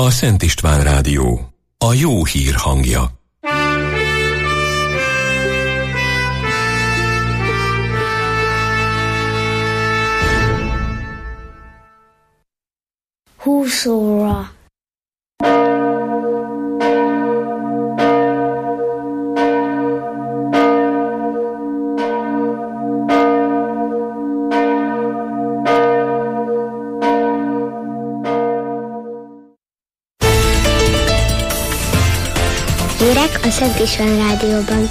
A Szent István Rádió, a jó hír hangja. Húsz óra. Hírek a Szent István Rádióban.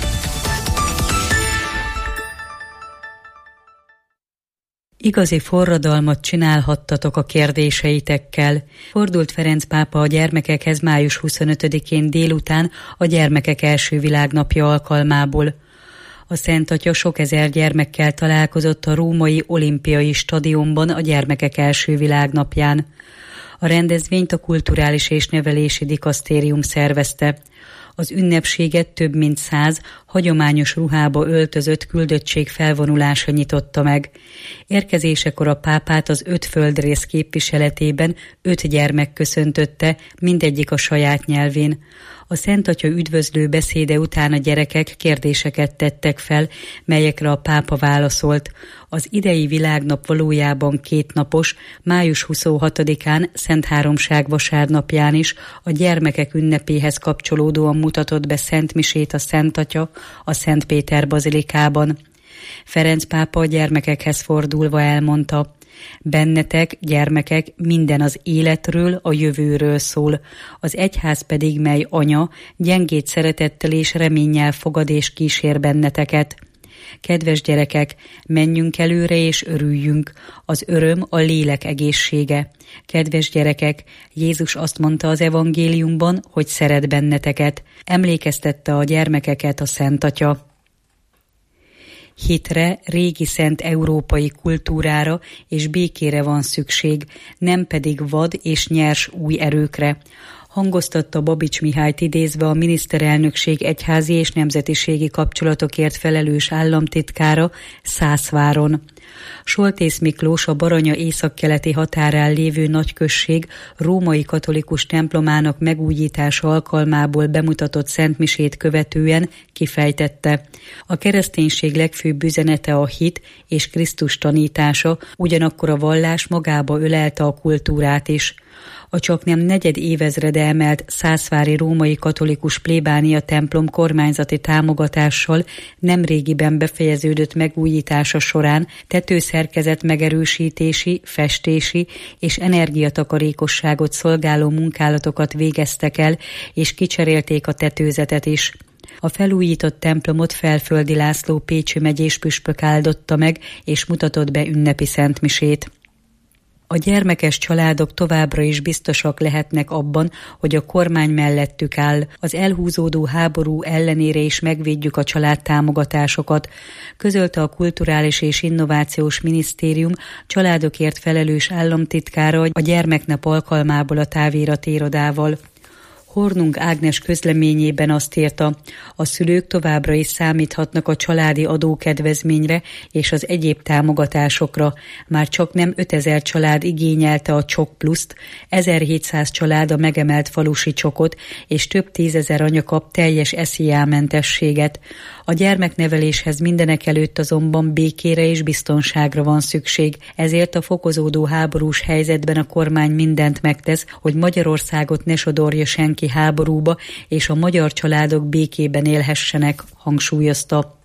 Igazi forradalmat csinálhattatok a kérdéseitekkel. Fordult Ferenc pápa a gyermekekhez május 25-én délután a gyermekek első világnapja alkalmából. A Szent Atya sok ezer gyermekkel találkozott a római olimpiai stadionban a gyermekek első világnapján. A rendezvényt a Kulturális és Nevelési Dikasztérium szervezte. Az ünnepséget több mint 100 hagyományos ruhába öltözött küldöttség felvonulása nyitotta meg. Érkezésekor a pápát az 5 földrész képviseletében 5 gyermek köszöntötte, mindegyik a saját nyelvén. A Szent Atya üdvözlő beszéde után a gyerekek kérdéseket tettek fel, melyekre a pápa válaszolt. Az idei világnap valójában 2 napos, május 26-án Szent Háromság vasárnapján is a gyermekek ünnepéhez kapcsolódóan mutatott be szentmisét a Szent Atya a Szent Péter bazilikában. Ferenc pápa a gyermekekhez fordulva elmondta: bennetek, gyermekek, minden az életről, a jövőről szól. Az egyház pedig, mely anya, gyengét szeretettel és reménnyel fogad és kísér benneteket. Kedves gyerekek, menjünk előre és örüljünk. Az öröm a lélek egészsége. Kedves gyerekek, Jézus azt mondta az evangéliumban, hogy szeret benneteket. Emlékeztette a gyermekeket a Szent Atya. Hitre, régi szent európai kultúrára és békére van szükség, nem pedig vad és nyers új erőkre, hangoztatta Babics Mihályt idézve a miniszterelnökség egyházi és nemzetiségi kapcsolatokért felelős államtitkára Szászváron. Soltész Miklós, a Baranya északkeleti határán lévő nagyközség római katolikus templomának megújítása alkalmából bemutatott szentmisét követően kifejtette: a kereszténység legfőbb üzenete a hit és Krisztus tanítása, ugyanakkor a vallás magába ölelte a kultúrát is. A csaknem negyed évezrede emelt szászvári római katolikus plébánia templom kormányzati támogatással nemrégiben befejeződött megújítása során tetőszerkezet megerősítési, festési és energiatakarékosságot szolgáló munkálatokat végeztek el, és kicserélték a tetőzetet is. A felújított templomot Felföldi László pécsi megyés püspök áldotta meg, és mutatott be ünnepi szentmisét. A gyermekes családok továbbra is biztosak lehetnek abban, hogy a kormány mellettük áll. Az elhúzódó háború ellenére is megvédjük a családtámogatásokat, közölte a Kulturális és Innovációs Minisztérium családokért felelős államtitkára a gyermeknap alkalmából a táviratirodával. Hornung Ágnes közleményében azt írta: a szülők továbbra is számíthatnak a családi adókedvezményre és az egyéb támogatásokra. Már csak nem 5000 család igényelte a Csok Pluszt, 1700 család a megemelt falusi csokot, és több 10 000 anya kap teljes SZIA-mentességet. A gyermekneveléshez mindenekelőtt azonban békére és biztonságra van szükség, ezért a fokozódó háborús helyzetben a kormány mindent megtesz, hogy Magyarországot ne sodorja senki háborúba, és a magyar családok békében élhessenek, hangsúlyozta.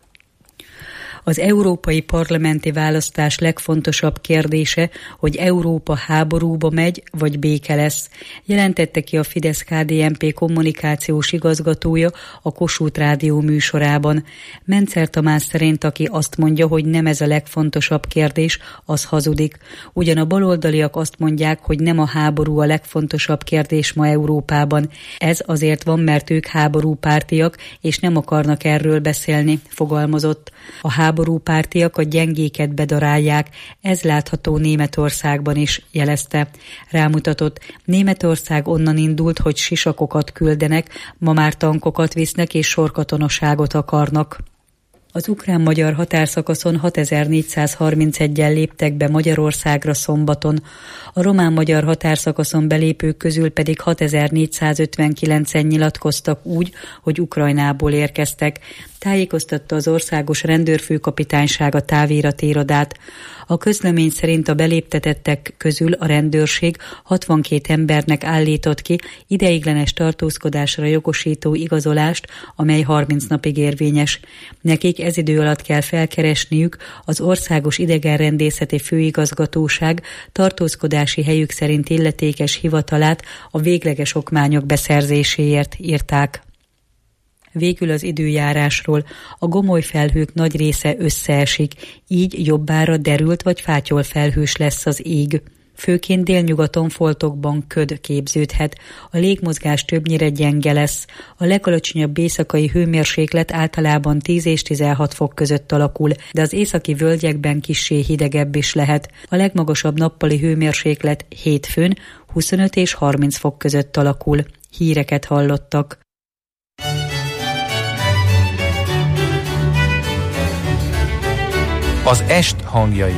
Az európai parlamenti választás legfontosabb kérdése, hogy Európa háborúba megy, vagy béke lesz, jelentette ki a Fidesz-KDNP kommunikációs igazgatója a Kossuth Rádió műsorában. Mencer Tamás szerint, aki azt mondja, hogy nem ez a legfontosabb kérdés, az hazudik. Ugyan a baloldaliak azt mondják, hogy nem a háború a legfontosabb kérdés ma Európában. Ez azért van, mert ők háborúpártiak, és nem akarnak erről beszélni, fogalmazott. A háborúpártiak a gyengéket bedarálják, ez látható Németországban is, jelezte. Rámutatott: Németország onnan indult, hogy sisakokat küldenek, ma már tankokat visznek és sorkatonaságot akarnak. Az ukrán-magyar határszakaszon 6431-en léptek be Magyarországra szombaton, a román-magyar határszakaszon belépők közül pedig 6459-en nyilatkoztak úgy, hogy Ukrajnából érkeztek, tájékoztatta az Országos Rendőrfőkapitányság a táviratirodát. A közlemény szerint a beléptetettek közül a rendőrség 62 embernek állított ki ideiglenes tartózkodásra jogosító igazolást, amely 30 napig érvényes. Nekik ez idő alatt kell felkeresniük az Országos Idegenrendészeti Főigazgatóság tartózkodási helyük szerint illetékes hivatalát a végleges okmányok beszerzéséért, írták. Végül az időjárásról. A gomoly felhők nagy része összeesik, így jobbára derült vagy fátyol felhős lesz az ég. Főként délnyugaton foltokban köd képződhet, a légmozgás többnyire gyenge lesz, a legalacsonyabb éjszakai hőmérséklet általában 10 és 16 fok között alakul, de az északi völgyekben kissé hidegebb is lehet. A legmagasabb nappali hőmérséklet hétfőn 25 és 30 fok között alakul. Híreket hallottak. Az est hangjai.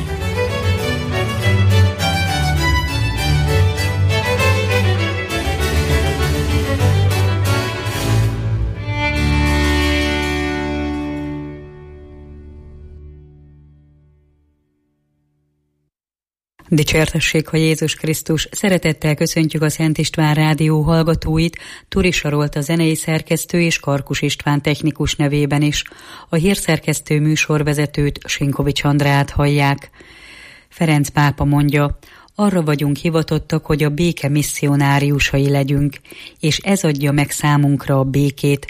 Dicsértessék, ha Jézus Krisztus! Szeretettel köszöntjük a Szent István Rádió hallgatóit, Turi Sarolt a zenei szerkesztő és Karkus István technikus nevében is. A hírszerkesztő műsorvezetőt, Sinkovics Andrát hallják. Ferenc pápa mondja: arra vagyunk hivatottak, hogy a béke misszionáriusai legyünk, és ez adja meg számunkra a békét.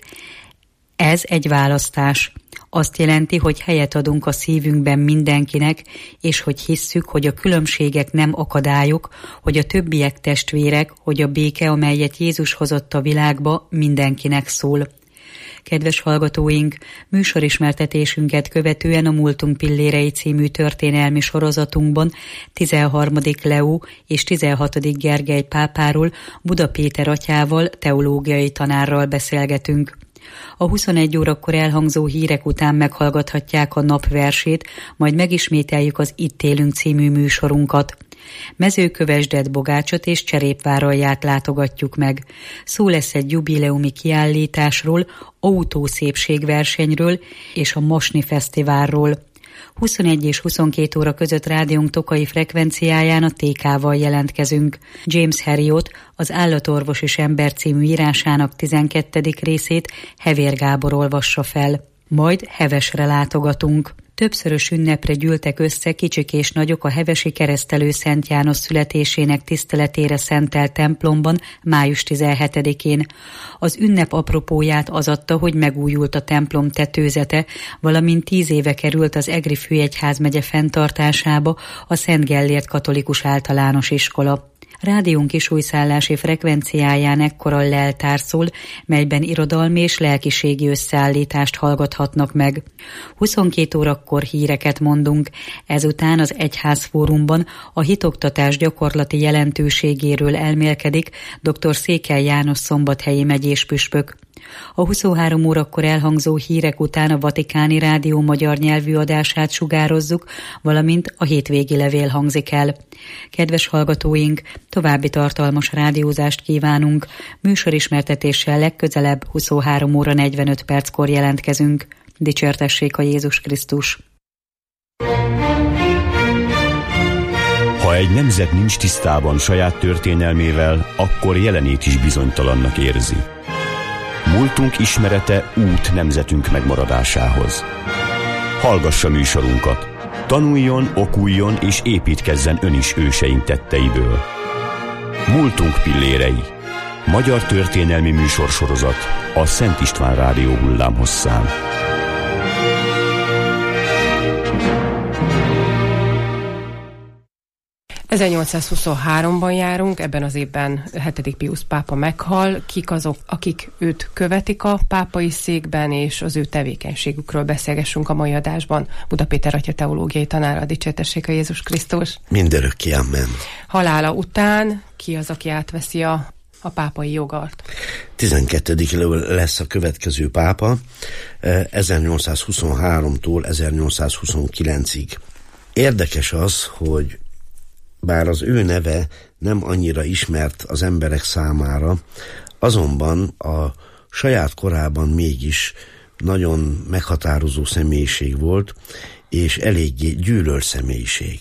Ez egy választás. Azt jelenti, hogy helyet adunk a szívünkben mindenkinek, és hogy hisszük, hogy a különbségek nem akadályok, hogy a többiek testvérek, hogy a béke, amelyet Jézus hozott a világba, mindenkinek szól. Kedves hallgatóink, műsorismertetésünket követően a Múltunk pillérei című történelmi sorozatunkban 13. Leó és 16. Gergely pápáról, Buda Péter atyával, teológiai tanárral beszélgetünk. A 21 órakor elhangzó hírek után meghallgathatják a napversét, majd megismételjük az Itt élünk című műsorunkat. Mezőkövesdet, Bogácsot és Cserépváralját látogatjuk meg. Szó lesz egy jubileumi kiállításról, autószépségversenyről és a Mosni Fesztiválról. 21 és 22 óra között rádiónk tokai frekvenciáján a TK-val jelentkezünk. James Herriot, az Állatorvos és ember című írásának 12. részét Hevér Gábor olvassa fel. Majd Hevesre látogatunk. Többszörös ünnepre gyűltek össze kicsik és nagyok a hevesi Keresztelő Szent János születésének tiszteletére szentelt templomban május 17-én. Az ünnep apropóját az adta, hogy megújult a templom tetőzete, valamint 10 éve került az Egri Főegyházmegye fenntartásába a Szent Gellért Katolikus Általános Iskola. Rádiónk kisújszállási frekvenciáján ekkor a leltár szól, melyben irodalmi és lelkiségi összeállítást hallgathatnak meg. 22 órakor híreket mondunk, ezután az Egyházfórumban a hitoktatás gyakorlati jelentőségéről elmélkedik dr. Székely János szombathelyi megyés püspök. A 23 órakor elhangzó hírek után a Vatikáni Rádió magyar nyelvű adását sugározzuk, valamint a hétvégi levél hangzik el. Kedves hallgatóink, további tartalmas rádiózást kívánunk. Műsorismertetéssel legközelebb 23 óra 45 perckor jelentkezünk. Dicsértessék a Jézus Krisztus! Ha egy nemzet nincs tisztában saját történelmével, akkor jelenét is bizonytalannak érzi. Múltunk ismerete út nemzetünk megmaradásához. Hallgassa műsorunkat, tanuljon, okuljon és építkezzen ön is őseink tetteiből. Múltunk pillérei. Magyar történelmi műsorsorozat a Szent István Rádió hullámhosszán. ...1823-ban járunk, ebben az évben 7. Piusz pápa meghal. Kik azok, akik őt követik a pápai székben, és az ő tevékenységükről beszélgessünk a mai adásban. Buda Péter atya teológiai tanára, dicsértessék a Jézus Krisztus! Mindörökké, amen. Halála után ki az, aki átveszi a a pápai jogart. 12. Leo lesz a következő pápa 1823-tól 1829-ig. Érdekes az, hogy bár az ő neve nem annyira ismert az emberek számára, azonban a saját korában mégis nagyon meghatározó személyiség volt, és eléggé gyűlölt személyiség.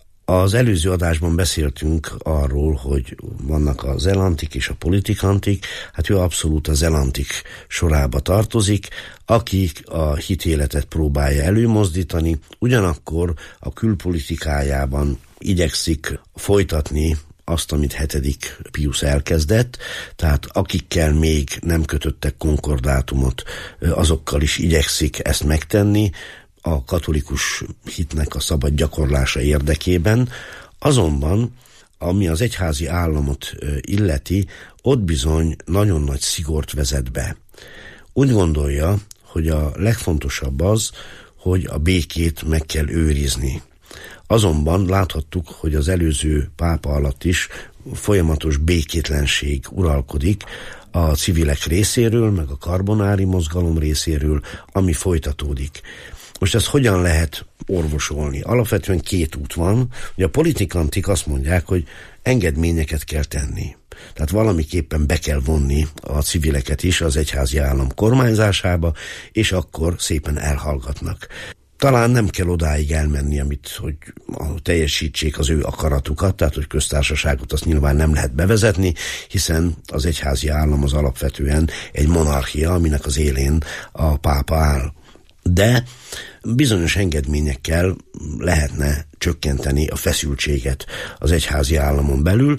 Az előző adásban beszéltünk arról, hogy vannak a zelantik és a politikantik, hát ő abszolút a zelantik sorába tartozik, akik a hitéletet próbálja előmozdítani, ugyanakkor a külpolitikájában igyekszik folytatni azt, amit 7. Pius elkezdett, tehát akikkel még nem kötöttek konkordátumot, azokkal is igyekszik ezt megtenni, a katolikus hitnek a szabad gyakorlása érdekében, azonban, ami az egyházi államot illeti, ott bizony nagyon nagy szigort vezet be. Úgy gondolja, hogy a legfontosabb az, hogy a békét meg kell őrizni. Azonban láthattuk, hogy az előző pápa alatt is folyamatos békétlenség uralkodik a civilek részéről, meg a karbonári mozgalom részéről, ami folytatódik. Most ezt hogyan lehet orvosolni? Alapvetően 2 út van. Ugye a politikantik azt mondják, hogy engedményeket kell tenni. Tehát valamiképpen be kell vonni a civileket is az egyházi állam kormányzásába, és akkor szépen elhallgatnak. Talán nem kell odáig elmenni, hogy teljesítsék az ő akaratukat, tehát hogy köztársaságot azt nyilván nem lehet bevezetni, hiszen az egyházi állam az alapvetően egy monarchia, aminek az élén a pápa áll. De bizonyos engedményekkel lehetne csökkenteni a feszültséget az egyházi államon belül.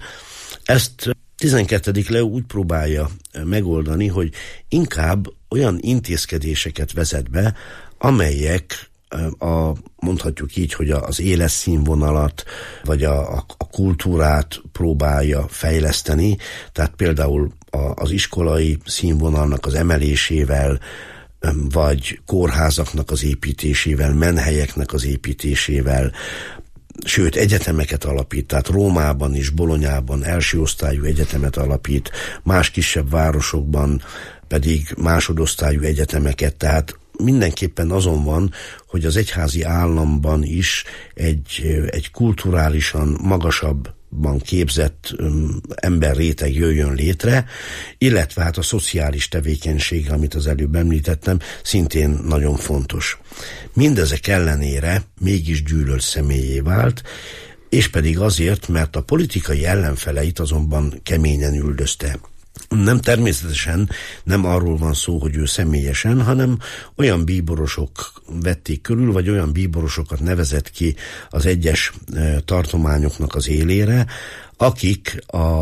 Ezt 12. Leo úgy próbálja megoldani, hogy inkább olyan intézkedéseket vezet be, amelyek mondhatjuk így, hogy az életszínvonalat, vagy a kultúrát próbálja fejleszteni, tehát például az iskolai színvonalnak az emelésével, vagy kórházaknak az építésével, menhelyeknek az építésével, sőt, egyetemeket alapít, tehát Rómában és Bolonyában első osztályú egyetemet alapít, más kisebb városokban pedig másodosztályú egyetemeket, tehát mindenképpen azon van, hogy az egyházi államban is egy kulturálisan magasabban képzett emberréteg jöjjön létre, illetve hát a szociális tevékenység, amit az előbb említettem, szintén nagyon fontos. Mindezek ellenére mégis gyűlölt személyé vált, és pedig azért, mert a politikai ellenfeleit azonban keményen üldözte. Természetesen nem arról van szó, hogy ő személyesen, hanem olyan bíborosok vették körül, vagy olyan bíborosokat nevezett ki az egyes tartományoknak az élére, akik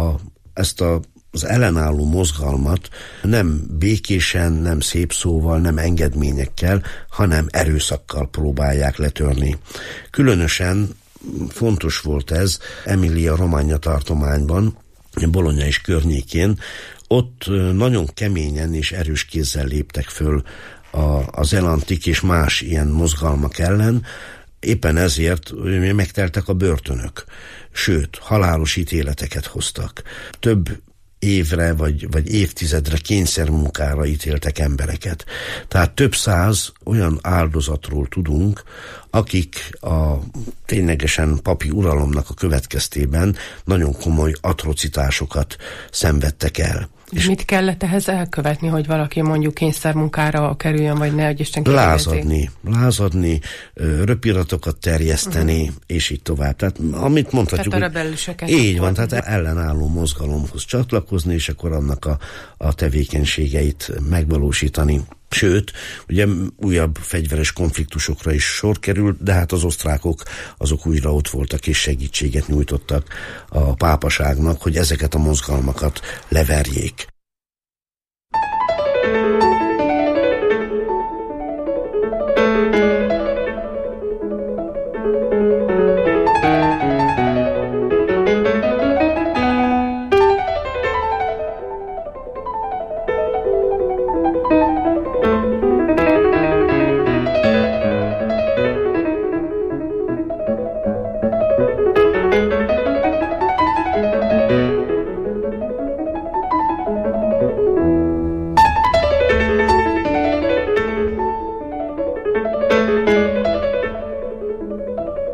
az ellenálló mozgalmat nem békésen, nem szép szóval, nem engedményekkel, hanem erőszakkal próbálják letörni. Különösen fontos volt ez Emilia-Romagna tartományban, Bologna és környékén. Ott nagyon keményen és erős kézzel léptek föl a zelantik és más ilyen mozgalmak ellen, éppen ezért megteltek a börtönök, sőt, halálos ítéleteket hoztak. Több évre vagy évtizedre kényszermunkára ítéltek embereket. Tehát több száz olyan áldozatról tudunk, akik a ténylegesen papi uralomnak a következtében nagyon komoly atrocitásokat szenvedtek el. És mit kellett ehhez elkövetni, hogy valaki mondjuk kényszermunkára kerüljön, vagy ne, hogy Isten kérdezzék? Lázadni, röpiratokat terjeszteni, és így tovább. Tehát amit mondhatjuk, tehát a rebelliseket. Így van, tehát ellenálló mozgalomhoz csatlakozni, és akkor annak a tevékenységeit megvalósítani. Sőt, ugye újabb fegyveres konfliktusokra is sor került, de hát az osztrákok azok újra ott voltak és segítséget nyújtottak a pápaságnak, hogy ezeket a mozgalmakat leverjék.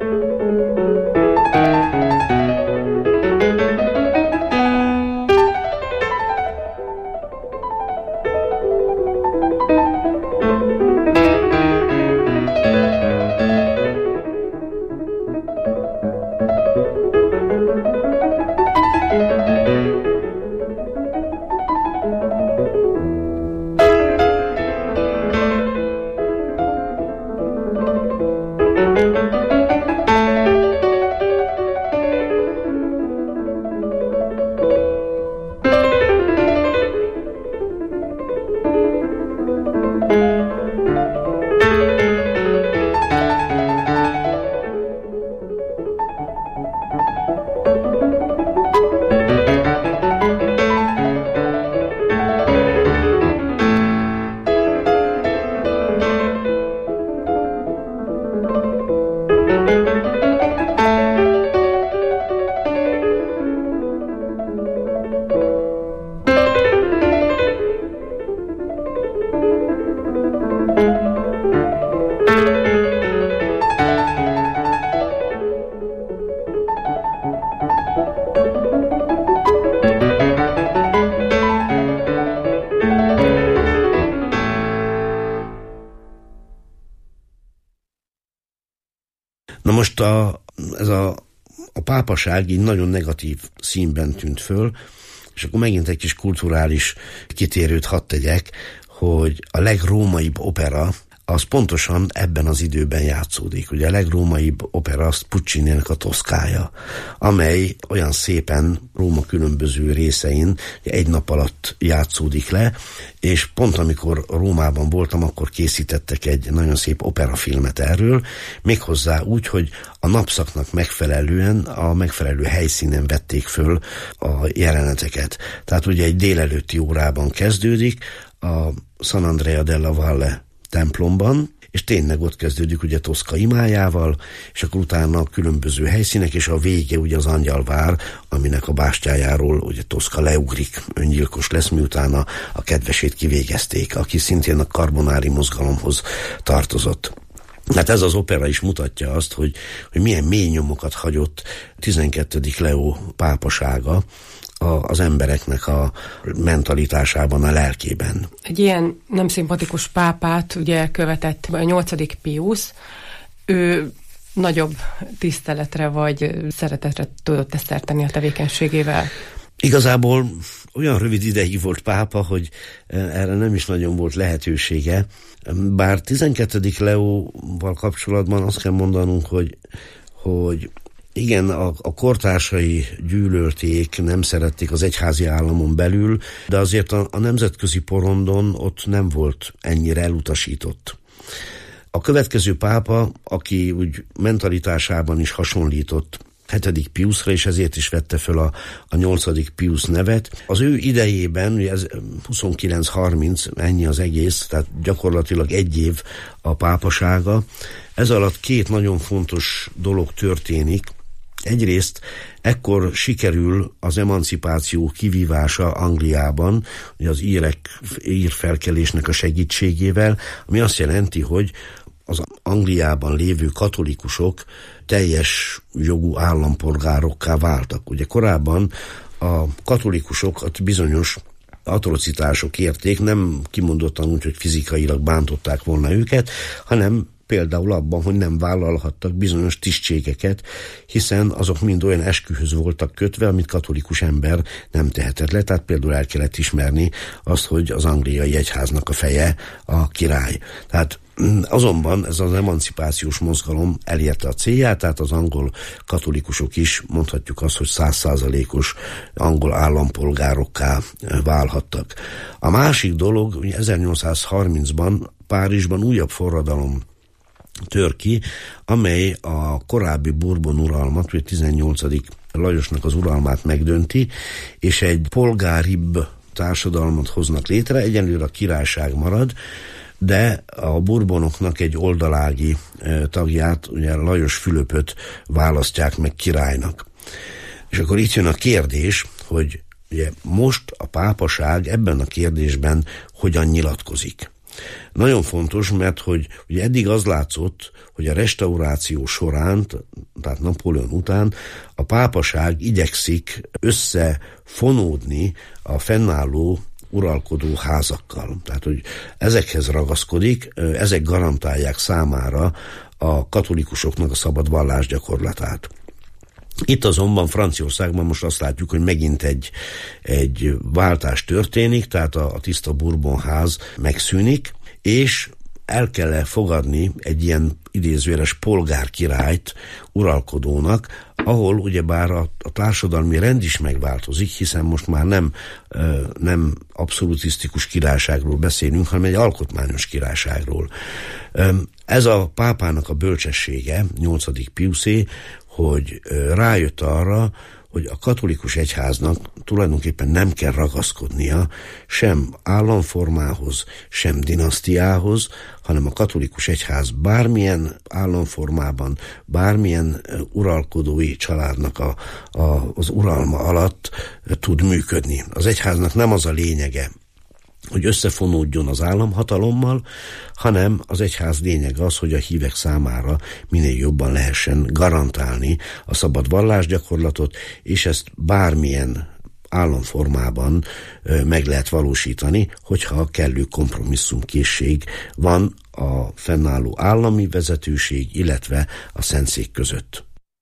Na most ez a pápaság így nagyon negatív színben tűnt föl, és akkor megint egy kis kulturális kitérőt hadd tegyek, hogy a legrómaibb opera az pontosan ebben az időben játszódik. Ugye a legrómaibb opera az Puccininek a Toszkája, amely olyan szépen Róma különböző részein egy nap alatt játszódik le, és pont amikor Rómában voltam, akkor készítettek egy nagyon szép operafilmet erről, méghozzá úgy, hogy a napszaknak megfelelően a megfelelő helyszínen vették föl a jeleneteket. Tehát ugye egy délelőtti órában kezdődik a San Andrea della Valle templomban, és tényleg ott kezdődik ugye Toszka imájával, és akkor utána a különböző helyszínek, és a vége ugye az Angyalvár, aminek a bástyájáról ugye Toszka leugrik, öngyilkos lesz, miután a kedvesét kivégezték, aki szintén a karbonári mozgalomhoz tartozott. Hát ez az opera is mutatja azt, hogy milyen mély nyomokat hagyott 12. Leó pápasága az embereknek a mentalitásában, a lelkében. Egy ilyen nem szimpatikus pápát ugye követett a 8. Piusz, ő nagyobb tiszteletre vagy szeretetre tudott ezt tenni a tevékenységével. Igazából olyan rövid ideig volt pápa, hogy erre nem is nagyon volt lehetősége. Bár 12. Leóval kapcsolatban azt kell mondanunk, hogy igen, a kortársai gyűlölték, nem szerették az egyházi államon belül, de azért a nemzetközi porondon ott nem volt ennyire elutasított. A következő pápa, aki úgy mentalitásában is hasonlított 7. Piuszra, és ezért is vette föl a 8. Piusz nevet. Az ő idejében, ugye ez 29-30, ennyi az egész, tehát gyakorlatilag egy év a pápasága. Ez alatt két nagyon fontos dolog történik. Egyrészt ekkor sikerül az emancipáció kivívása Angliában, ugye az ír felkelésnek a segítségével, ami azt jelenti, hogy az Angliában lévő katolikusok teljes jogú állampolgárokká váltak. Ugye korábban a katolikusokat bizonyos atrocitások érték, nem kimondottan úgy, hogy fizikailag bántották volna őket, hanem például abban, hogy nem vállalhattak bizonyos tisztségeket, hiszen azok mind olyan eskühöz voltak kötve, amit katolikus ember nem tehetett le. Tehát például el kellett ismerni azt, hogy az angliai egyháznak a feje a király. Tehát azonban ez az emancipációs mozgalom elérte a célját, tehát az angol katolikusok is, mondhatjuk azt, hogy 100%-os angol állampolgárokká válhattak. A másik dolog, 1830-ban Párizsban újabb forradalom tör ki, amely a korábbi Bourbon uralmat, vagy 18. Lajosnak az uralmát megdönti, és egy polgáribb társadalmat hoznak létre, egyenlőre a királyság marad, de a Bourbonoknak egy oldalági tagját, ugye Lajos Fülöpöt választják meg királynak. És akkor itt jön a kérdés, hogy ugye most a pápaság ebben a kérdésben hogyan nyilatkozik. Nagyon fontos, mert hogy ugye eddig az látszott, hogy a restauráció során, tehát Napóleon után a pápaság igyekszik összefonódni a fennálló uralkodó házakkal. Tehát, hogy ezekhez ragaszkodik, ezek garantálják számára a katolikusoknak a szabad vallásgyakorlatát. Itt azonban Franciaországban most azt látjuk, hogy megint egy váltás történik, tehát a tiszta Bourbon ház megszűnik, és el kell fogadni egy ilyen idézőjeles polgárkirályt uralkodónak, ahol ugyebár a társadalmi rend is megváltozik, hiszen most már nem abszolutisztikus királyságról beszélünk, hanem egy alkotmányos királyságról. Ez a pápának a bölcsessége, 8. Piuszé, hogy rájött arra, hogy a katolikus egyháznak tulajdonképpen nem kell ragaszkodnia sem államformához, sem dinasztiához, hanem a katolikus egyház bármilyen államformában, bármilyen uralkodói családnak az uralma alatt tud működni. Az egyháznak nem az a lényege, hogy összefonódjon az államhatalommal, hanem az egyház lényeg az, hogy a hívek számára minél jobban lehessen garantálni a szabad vallásgyakorlatot, és ezt bármilyen államformában meg lehet valósítani, hogyha kellő kompromisszumkészség van a fennálló állami vezetőség, illetve a Szentszék között.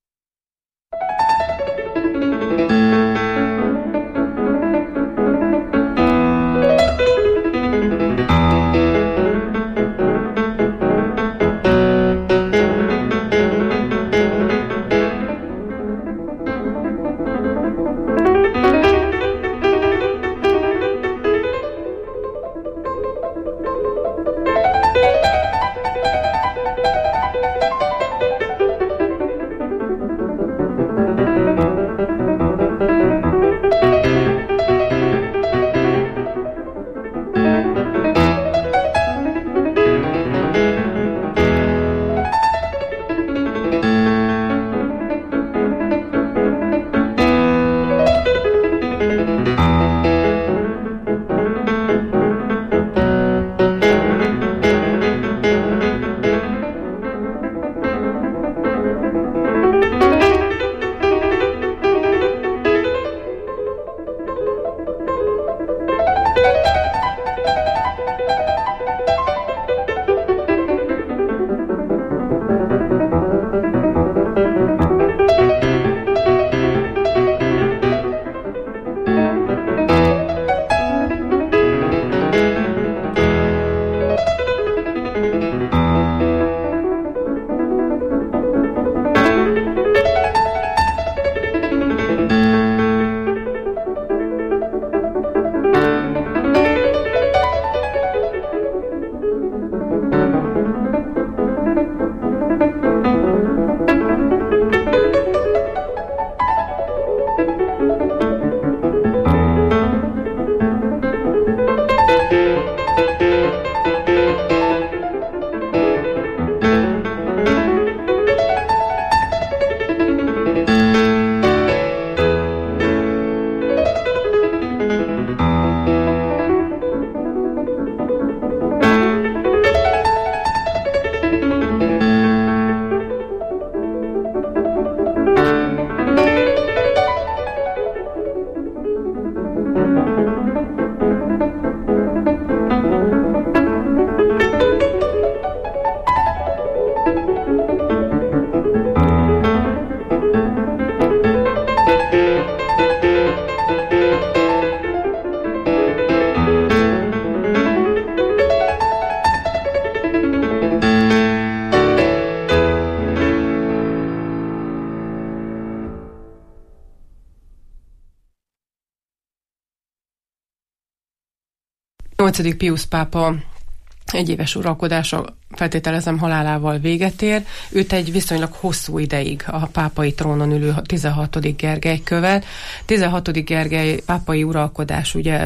Nyolcadik Piusz pápa egyéves uralkodása, feltételezem, halálával véget ér. Őt egy viszonylag hosszú ideig a pápai trónon ülő 16. Gergely követ. 16. Gergely pápai uralkodás ugye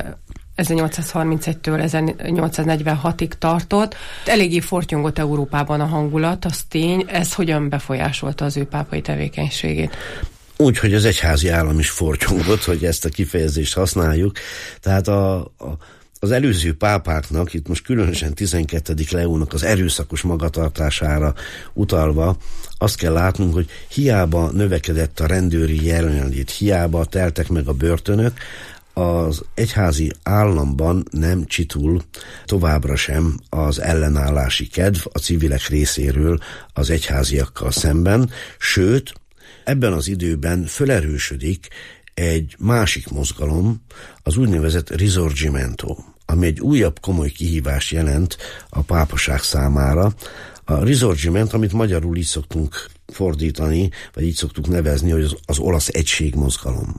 1831-től 1846-ig tartott. Eléggé fortyongott Európában a hangulat, az tény. Ez hogyan befolyásolta az ő pápai tevékenységét? Úgy, hogy az egyházi állam is fortyongott, hogy ezt a kifejezést használjuk. Tehát az előző pápáknak, itt most különösen 12. Leónak az erőszakos magatartására utalva, azt kell látnunk, hogy hiába növekedett a rendőri jelenlét, hiába teltek meg a börtönök, az egyházi államban nem csitul továbbra sem az ellenállási kedv a civilek részéről az egyháziakkal szemben, sőt, ebben az időben felerősödik egy másik mozgalom, az úgynevezett Risorgimento, ami egy újabb komoly kihívást jelent a pápaság számára. A Risorgimento, amit magyarul így szoktunk fordítani, vagy így szoktuk nevezni, hogy az olasz egységmozgalom.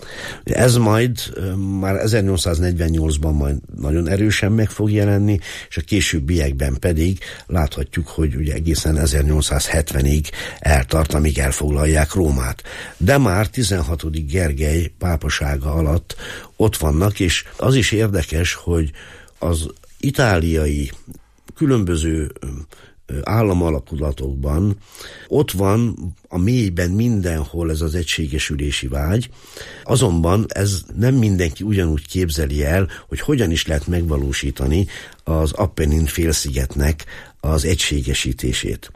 Ez majd már 1848-ban majd nagyon erősen meg fog jelenni, és a későbbiekben pedig láthatjuk, hogy ugye egészen 1870-ig eltart, amíg elfoglalják Rómát. De már 16. Gergely pápasága alatt ott vannak, és az is érdekes, hogy az itáliai különböző államalakulatokban ott van a mélyben mindenhol ez az egységesülési vágy, azonban ez nem mindenki ugyanúgy képzeli el, hogy hogyan is lehet megvalósítani az Appennin félszigetnek az egységesítését.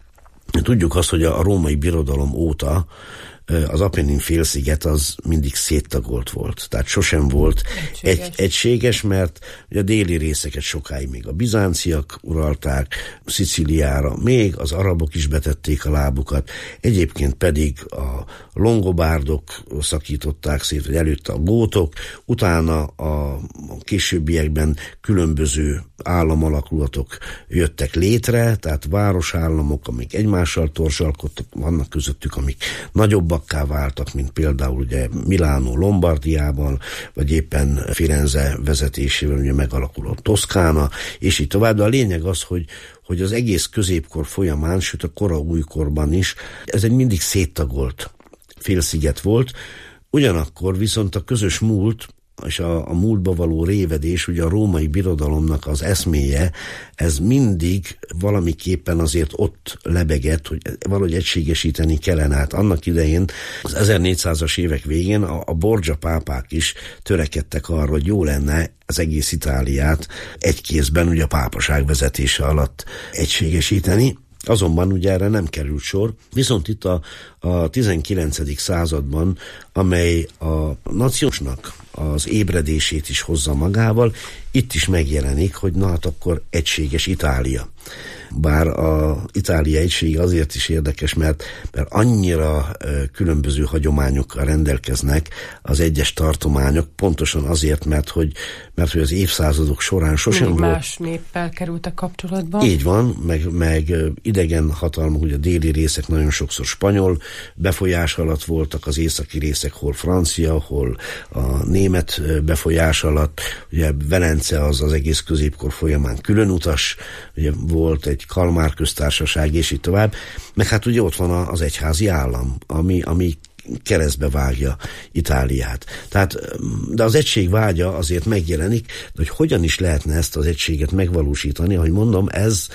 Tudjuk azt, hogy a római birodalom óta az Appennin félsziget az mindig széttagolt volt. Tehát sosem volt egységes, mert a déli részeket sokáig még a bizánciak uralták, Szicíliára még az arabok is betették a lábukat, egyébként pedig a longobárdok szakították szét, vagy előtte a gótok, utána a későbbiekben különböző államalakulatok jöttek létre, tehát városállamok, amik egymással torsalkodtak, vannak közöttük, amik nagyobbakká váltak, mint például ugye Milánó Lombardiában, vagy éppen Firenze vezetésével ugye megalakuló Toszkána, és így tovább. De a lényeg az, hogy az egész középkor folyamán, sőt a kora újkorban is, ez egy mindig széttagolt félsziget volt, ugyanakkor viszont a közös múlt és a múltba való révedés, ugye a római birodalomnak az eszméje, ez mindig valamiképpen azért ott lebegett, hogy valahogy egységesíteni kellene. Hát annak idején, az 1400-as évek végén a Borgia pápák is törekedtek arra, hogy jó lenne az egész Itáliát egy kézben, ugye a pápaság vezetése alatt egységesíteni. Azonban ugye erre nem került sor, viszont itt a 19. században, amely a naciósnak az ébredését is hozza magával, itt is megjelenik, hogy na hát akkor egységes Itália. Bár az Itália egysége azért is érdekes, mert annyira különböző hagyományokkal rendelkeznek az egyes tartományok, pontosan azért, mert hogy az évszázadok során sosem volt. Más néppel kerültek kapcsolatba. Így van, meg idegen hatalmak, ugye a déli részek nagyon sokszor spanyol befolyás alatt voltak, az északi részek hol francia, hol a német befolyás alatt. Ugye Velence az egész középkor folyamán különutas, ugye volt egy Kalmár köztársaság, és így tovább. Meg hát ugye ott van az egyházi állam, ami keresztbe vágja Itáliát. Tehát, de az egység vágya azért megjelenik, de hogy hogyan is lehetne ezt az egységet megvalósítani, ahogy mondom, ez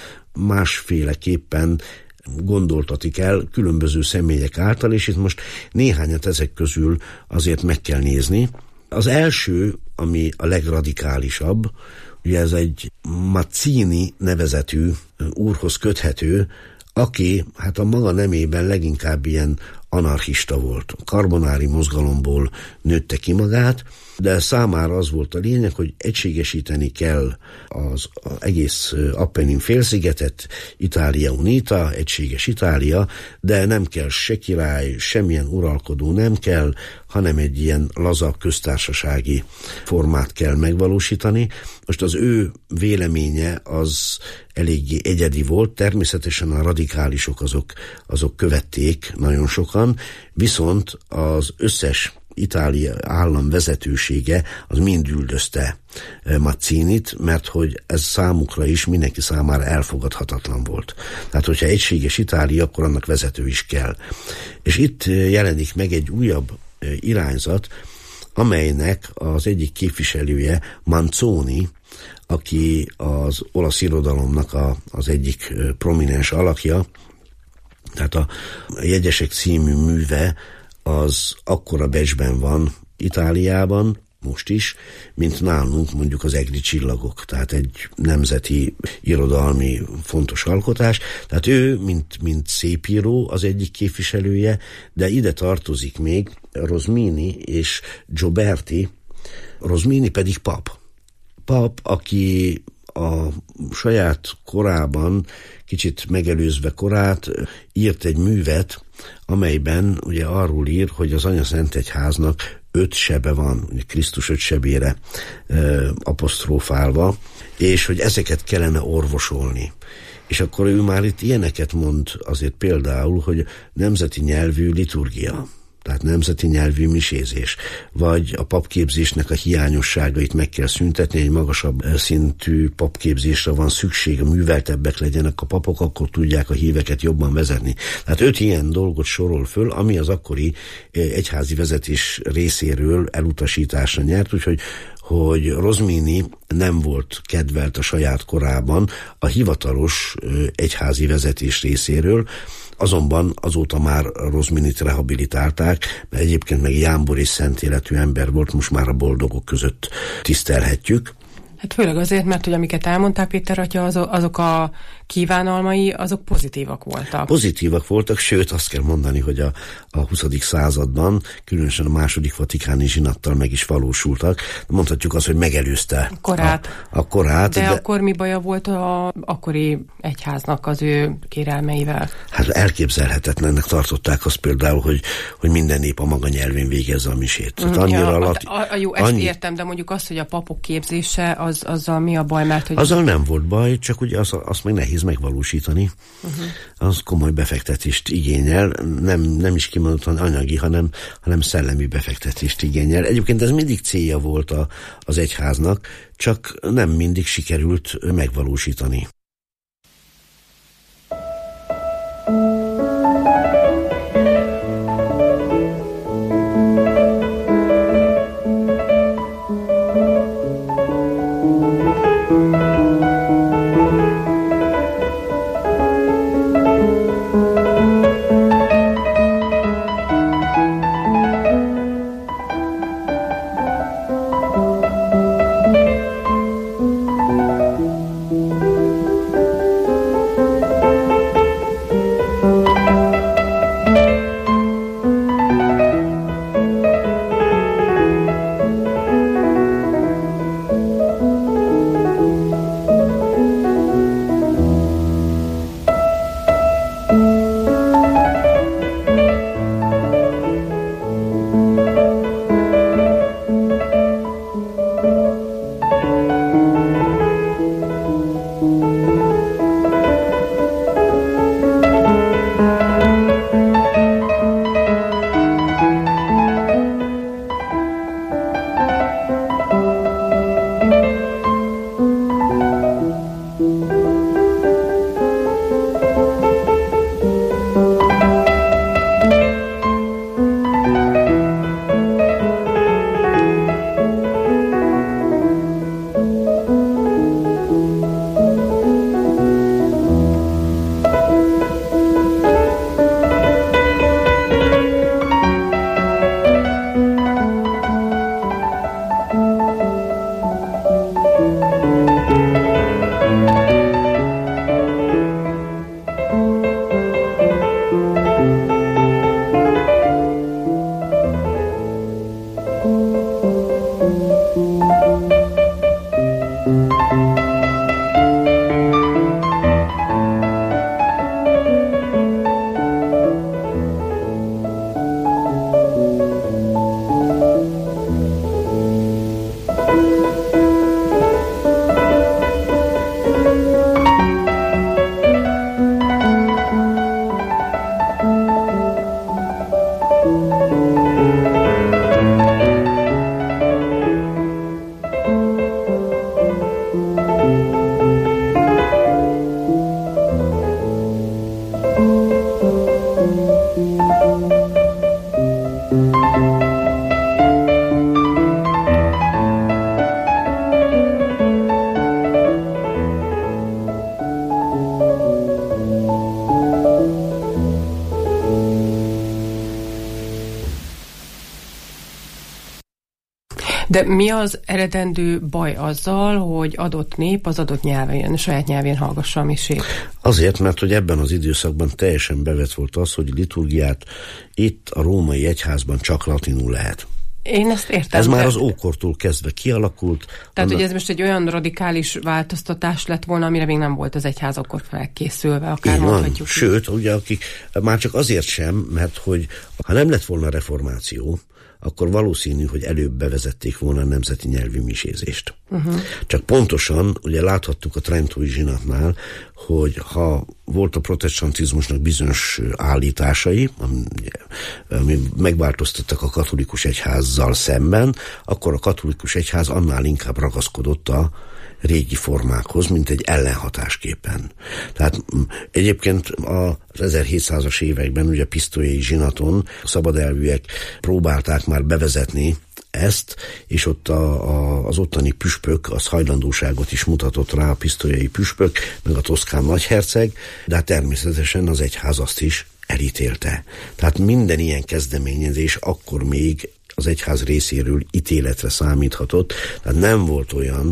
másféleképpen gondoltatik el különböző személyek által, és itt most néhányat ezek közül azért meg kell nézni. Az első, ami a legradikálisabb, ugye ez egy Mazzini nevezetű úrhoz köthető, aki hát a maga nemében leginkább ilyen anarchista volt. A karbonári mozgalomból nőtte ki magát, de számára az volt a lényeg, hogy egységesíteni kell az egész Appennin félszigetet, Italia Unita, egységes Itália, de nem kell se király, semmilyen uralkodó nem kell, hanem egy ilyen laza köztársasági formát kell megvalósítani. Most az ő véleménye az eléggé egyedi volt, természetesen a radikálisok azok követték nagyon sokan, viszont az összes Itália állam vezetősége az mind üldözte Mazzinit, mert hogy ez számukra is, mindenki számára elfogadhatatlan volt. Tehát, hogyha egységes Itália, akkor annak vezető is kell. És itt jelenik meg egy újabb irányzat, amelynek az egyik képviselője Manzoni, aki az olasz irodalomnak az egyik prominens alakja, tehát a Jegyesek című műve az akkora becsben van Itáliában, most is, mint nálunk mondjuk az Egri csillagok, tehát egy nemzeti irodalmi fontos alkotás. Tehát ő, mint szépíró az egyik képviselője, de ide tartozik még Rosmini és Gioberti, Rosmini pedig pap. Pap, aki a saját korában, kicsit megelőzve korát, írt egy művet, amelyben ugye arról ír, hogy az Anyaszentegyháznak 5 sebe van, Krisztus 5 sebére aposztrófálva, és hogy ezeket kellene orvosolni. És akkor ő már itt ilyeneket mond azért például, hogy nemzeti nyelvű liturgia, tehát nemzeti nyelvű misézés, vagy a papképzésnek a hiányosságait meg kell szüntetni, egy magasabb szintű papképzésre van szükség, műveltebbek legyenek a papok, akkor tudják a híveket jobban vezetni. Tehát 5 ilyen dolgot sorol föl, ami az akkori egyházi vezetés részéről elutasításra nyert, úgyhogy hogy Rosmini nem volt kedvelt a saját korában a hivatalos egyházi vezetés részéről, azonban azóta már Rosminit rehabilitálták, mert egyébként meg jámbor és szent életű ember volt, most már a boldogok között tisztelhetjük. Hát főleg azért, mert hogy amiket elmondták Péter atya, azok a kívánalmai, azok pozitívak voltak. Pozitívak voltak, sőt azt kell mondani, hogy a 20. században, különösen a második vatikáni zsinattal meg is valósultak. Mondhatjuk azt, hogy megelőzte a korát. De akkor mi baja volt az akkori egyháznak az ő kérelmeivel? Hát elképzelhetetlennek tartották azt például, hogy minden nép a maga nyelvén végezze a misét. Ezt értem, de mondjuk azt, hogy a papok képzése, azzal mi a baj? Mert, hogy azzal nem volt baj, csak ugye azt meg nehéz megvalósítani. Az komoly befektetést igényel, nem is kimondottan anyagi, hanem szellemi befektetést igényel. Egyébként ez mindig célja volt az egyháznak, csak nem mindig sikerült megvalósítani. De mi az eredendő baj azzal, hogy adott nép az adott nyelven, saját nyelvén hallgassa a misét? Azért, mert hogy ebben az időszakban teljesen bevett volt az, hogy liturgiát itt a római egyházban csak latinul lehet. Én ezt értem. Ez már az ókortól kezdve kialakult. Tehát, hogy ez most egy olyan radikális változtatás lett volna, amire még nem volt az egyház akkor felkészülve, akár mondhatjuk. Sőt, ugye akik már csak azért sem, mert hogy ha nem lett volna reformáció, akkor valószínű, hogy előbb bevezették volna a nemzeti nyelvű misézést. Csak pontosan, ugye láthattuk a trentói zsinatnál, hogy ha volt a protestantizmusnak bizonyos állításai, ami megváltoztattak a katolikus egyházzal szemben, akkor a katolikus egyház annál inkább ragaszkodott a régi formákhoz, mint egy ellenhatásképpen. Tehát egyébként az 1700-as években ugye a pisztolyai zsinaton szabadelvűek próbálták már bevezetni ezt, és ott az ottani püspök az hajlandóságot is mutatott rá, a pisztolyai püspök, meg a toszkán nagyherceg, de hát természetesen az egyház azt is elítélte. Tehát minden ilyen kezdeményezés akkor még az egyház részéről ítéletre számíthatott, tehát nem volt olyan,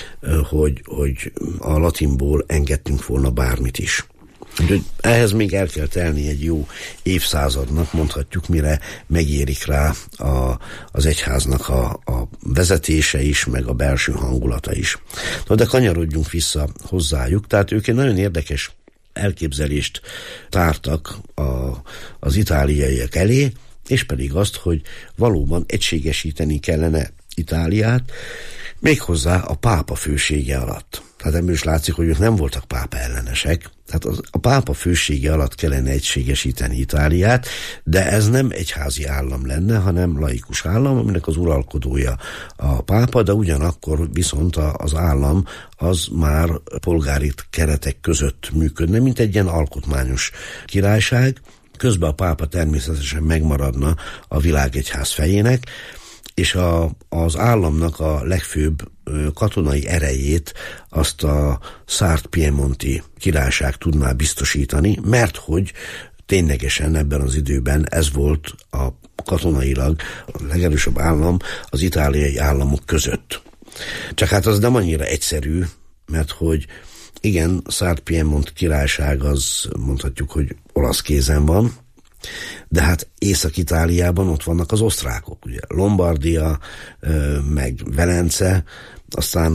hogy a latinból engedtünk volna bármit is. Úgyhogy ehhez még el kell telni egy jó évszázadnak, mondhatjuk, mire megérik rá az egyháznak a vezetése is, meg a belső hangulata is. Na, de kanyarodjunk vissza hozzájuk, tehát ők egy nagyon érdekes elképzelést tártak az itáliaiak elé, és pedig azt, hogy valóban egységesíteni kellene Itáliát, méghozzá a pápa fősége alatt. Tehát ebből is látszik, hogy ők nem voltak pápa ellenesek. Tehát a pápa fősége alatt kellene egységesíteni Itáliát, de ez nem egyházi állam lenne, hanem laikus állam, aminek az uralkodója a pápa, de ugyanakkor viszont az állam az már polgári keretek között működne, mint egy ilyen alkotmányos királyság. Közben a pápa természetesen megmaradna a világegyház fejének, és az államnak a legfőbb katonai erejét azt a Szárd-Piemonti királyság tudná biztosítani, mert hogy ténylegesen ebben az időben ez volt a katonailag a legerősebb állam az itáliai államok között. Csak hát az nem annyira egyszerű, mert hogy igen, Szárd-Piemont királyság az mondhatjuk, hogy olasz kézen van, de hát Észak-Itáliában ott vannak az osztrákok, ugye Lombardia, meg Velence, aztán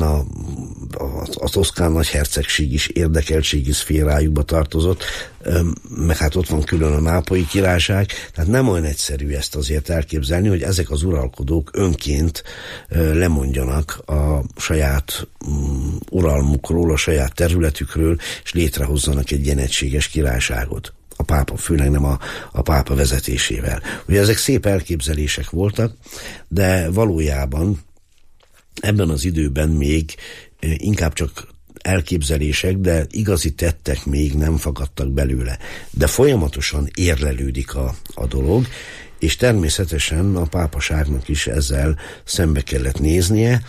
a toszkán nagyhercegség is érdekeltségi szférájukba tartozott, meg hát ott van külön a nápolyi királyság, tehát nem olyan egyszerű ezt azért elképzelni, hogy ezek az uralkodók önként lemondjanak a saját uralmukról, a saját területükről, és létrehozzanak egy ilyen egységes királyságot. A pápa, főleg nem a pápa vezetésével. Ugye ezek szép elképzelések voltak, de valójában ebben az időben még inkább csak elképzelések, de igazi tettek még nem fakadtak belőle. De folyamatosan érlelődik a dolog, és természetesen a pápaságnak is ezzel szembe kellett néznie.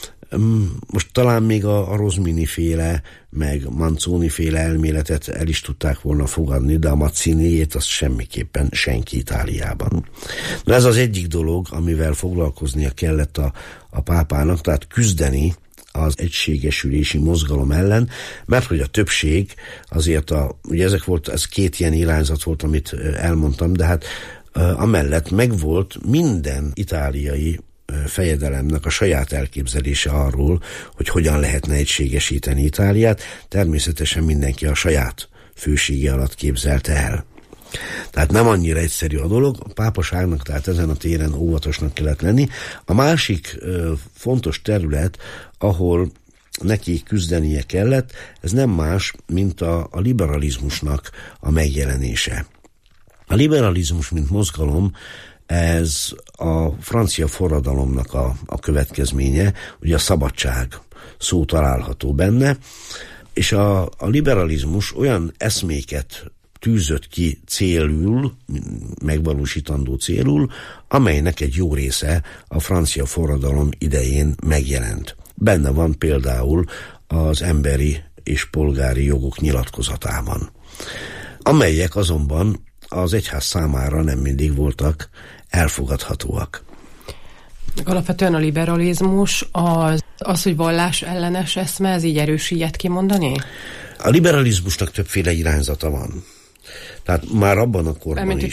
Most talán még a Rosmini féle, meg Manzoni féle elméletet el is tudták volna fogadni, de a Mazziniét azt semmiképpen senki Itáliában. De ez az egyik dolog, amivel foglalkoznia kellett a pápának, tehát küzdeni az egységesülési mozgalom ellen, mert hogy a többség azért ugye ez két ilyen irányzat volt, amit elmondtam, de hát amellett megvolt minden itáliai fejedelemnek a saját elképzelése arról, hogy hogyan lehetne egységesíteni Itáliát, természetesen mindenki a saját fősége alatt képzelte el. Tehát nem annyira egyszerű a dolog, a pápaságnak tehát ezen a téren óvatosnak kellett lenni. A másik fontos terület, ahol neki küzdenie kellett, ez nem más, mint a liberalizmusnak a megjelenése. A liberalizmus, mint mozgalom, ez a francia forradalomnak a következménye, ugye a szabadság szó található benne, és a liberalizmus olyan eszméket tűzött ki célul, megvalósítandó célul, amelynek egy jó része a francia forradalom idején megjelent. Benne van például az emberi és polgári jogok nyilatkozatában, amelyek azonban az egyház számára nem mindig voltak elfogadhatóak. Alapvetően a liberalizmus az, hogy vallás ellenes eszme, ez így erős ilyet kimondani? A liberalizmusnak többféle irányzata van. Tehát már abban a korban is.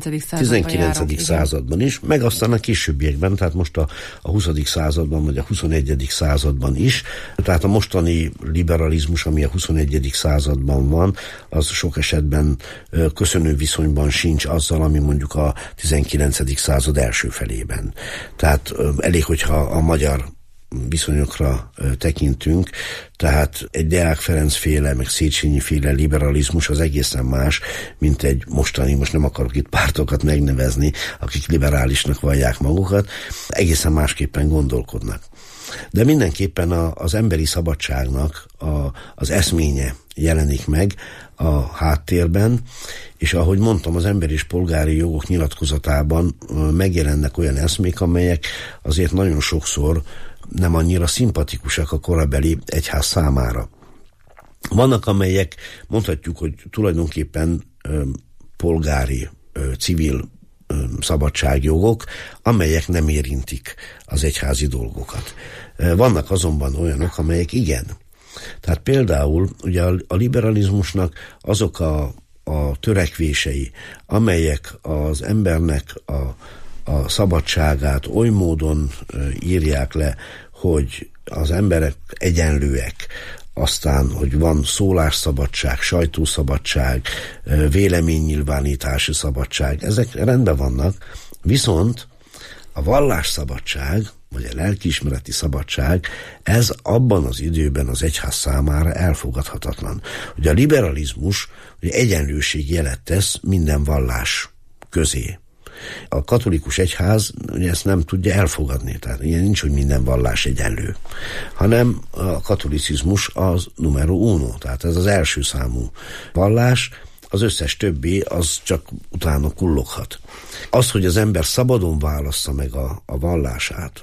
19. században is, meg aztán a későbbiekben, tehát most a 20. században, vagy a 21. században is. Tehát a mostani liberalizmus, ami a 21. században van, az sok esetben köszönő viszonyban sincs azzal, ami mondjuk a 19. század első felében. Tehát elég, hogyha a magyar viszonyokra tekintünk, tehát egy Deák Ferenc féle, meg Széchenyi féle liberalizmus az egészen más, mint egy mostani, most nem akarok itt pártokat megnevezni, akik liberálisnak vallják magukat, egészen másképpen gondolkodnak. De mindenképpen az emberi szabadságnak az eszménye jelenik meg a háttérben, és ahogy mondtam, az emberi és polgári jogok nyilatkozatában megjelennek olyan eszmék, amelyek azért nagyon sokszor nem annyira szimpatikusak a korabeli egyház számára. Vannak, amelyek mondhatjuk, hogy tulajdonképpen polgári, civil szabadságjogok, amelyek nem érintik az egyházi dolgokat. Vannak azonban olyanok, amelyek igen. Tehát például ugye a liberalizmusnak azok a törekvései, amelyek az embernek a szabadságát oly módon írják le, hogy az emberek egyenlőek, aztán, hogy van szólásszabadság, sajtószabadság, véleménynyilvánítási szabadság, ezek rendben vannak, viszont a vallásszabadság, vagy a lelkiismereti szabadság, ez abban az időben az egyház számára elfogadhatatlan. Ugye a liberalizmus ugye egyenlőség jelet tesz minden vallás közé. A katolikus egyház ugye ezt nem tudja elfogadni, tehát ilyen nincs, hogy minden vallás egyenlő, hanem a katolicizmus az numero uno, tehát ez az első számú vallás, az összes többi az csak utána kulloghat. Az, hogy az ember szabadon válassza meg a vallását,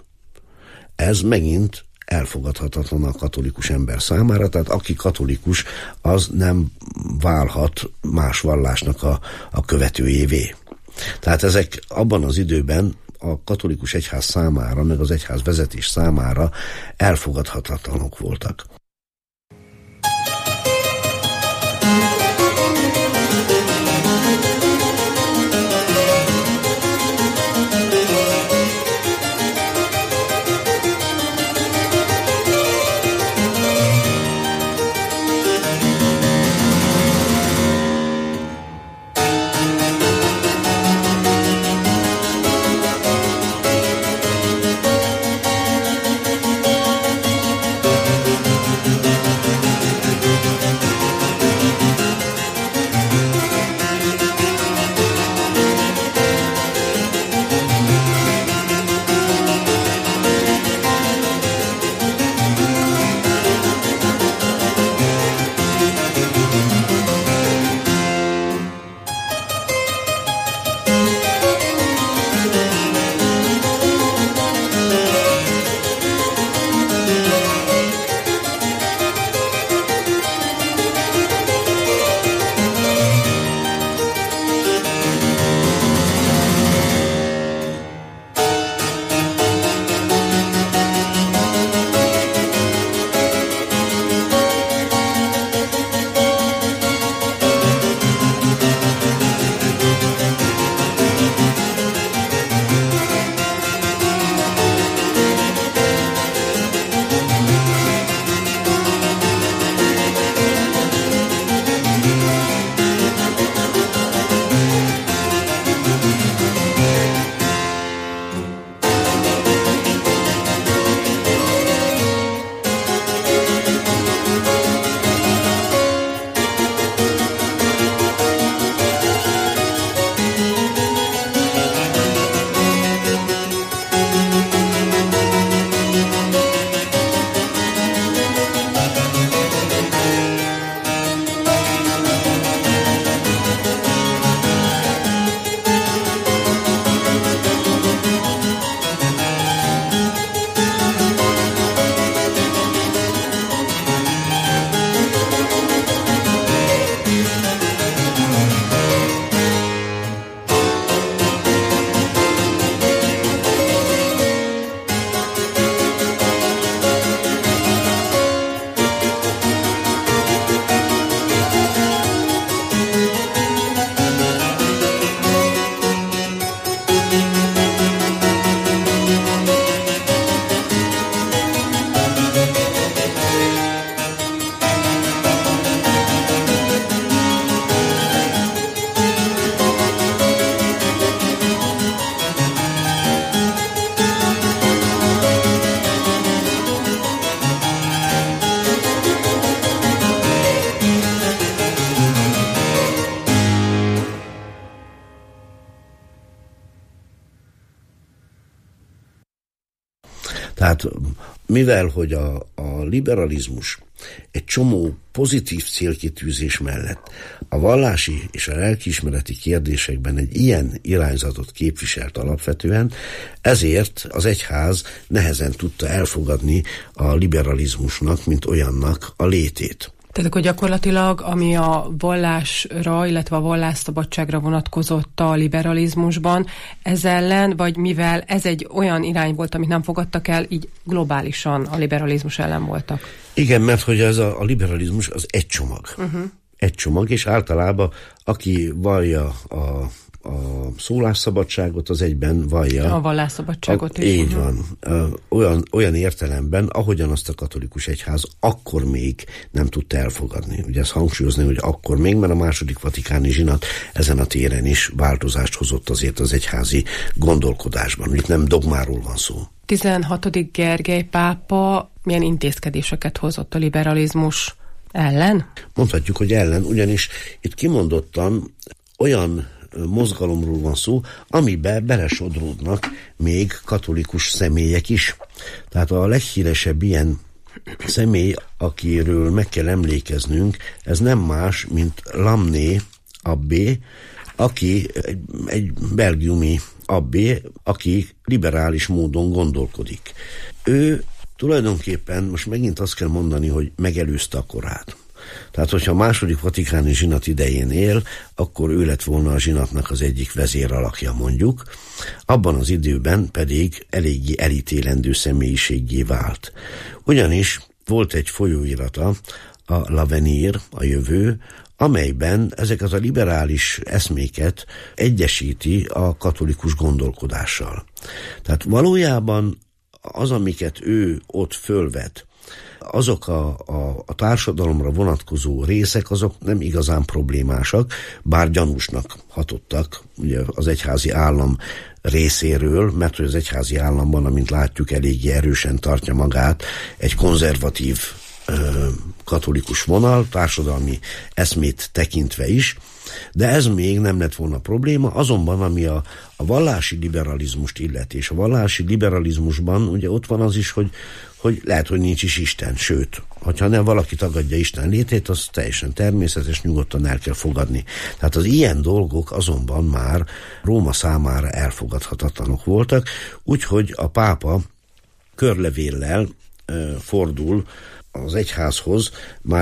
ez megint elfogadhatatlan a katolikus ember számára, tehát aki katolikus, az nem válhat más vallásnak a követőjévé. Tehát ezek abban az időben a katolikus egyház számára, meg az egyház vezetés számára elfogadhatatlanok voltak. Tehát mivel, hogy a liberalizmus egy csomó pozitív célkitűzés mellett a vallási és a lelkiismereti kérdésekben egy ilyen irányzatot képviselt alapvetően, ezért az egyház nehezen tudta elfogadni a liberalizmusnak, mint olyannak a létét. Tehát akkor gyakorlatilag, ami a vallásra, illetve a vallásszabadságra vonatkozott a liberalizmusban, ez ellen, vagy mivel ez egy olyan irány volt, amit nem fogadtak el, így globálisan a liberalizmus ellen voltak. Igen, mert hogy ez a liberalizmus az egy csomag. Egy csomag, és általában aki vallja a szólásszabadságot, az egyben vallja a vallásszabadságot is. Így van. Olyan értelemben, ahogyan azt a katolikus egyház akkor még nem tudta elfogadni. Ugye ezt hangsúlyozni, hogy akkor még, mert a második vatikáni zsinat ezen a téren is változást hozott azért az egyházi gondolkodásban. Itt nem dogmáról van szó. 16. Gergely pápa milyen intézkedéseket hozott a liberalizmus ellen? Mondhatjuk, hogy ellen, ugyanis itt kimondottan olyan mozgalomról van szó, amiben belesodródnak még katolikus személyek is. Tehát a leghíresebb ilyen személy, akiről meg kell emlékeznünk, ez nem más, mint Lamné abbé, aki egy belgiumi abbé, aki liberális módon gondolkodik. Ő tulajdonképpen, most megint azt kell mondani, hogy megelőzte a korát. Tehát, hogyha a második vatikáni zsinat idején él, akkor ő lett volna a zsinatnak az egyik vezéralakja, mondjuk. Abban az időben pedig eléggé elítélendő személyiséggé vált. Ugyanis volt egy folyóirata, a L'Avenir, a jövő, amelyben ezeket a liberális eszméket egyesíti a katolikus gondolkodással. Tehát valójában az, amiket ő ott fölvet, azok a társadalomra vonatkozó részek, azok nem igazán problémásak, bár gyanúsnak hatottak ugye az egyházi állam részéről, mert hogy az egyházi államban, amint látjuk, eléggé erősen tartja magát egy konzervatív katolikus vonal, társadalmi eszmét tekintve is, de ez még nem lett volna probléma, azonban ami a vallási liberalizmust illeti, és a vallási liberalizmusban ugye ott van az is, hogy lehet, hogy nincs is Isten, sőt, hogyha nem valaki tagadja Isten létét, az teljesen természetes, nyugodtan el kell fogadni. Tehát az ilyen dolgok azonban már Róma számára elfogadhatatlanok voltak, úgyhogy a pápa körlevéllel fordul az egyházhoz már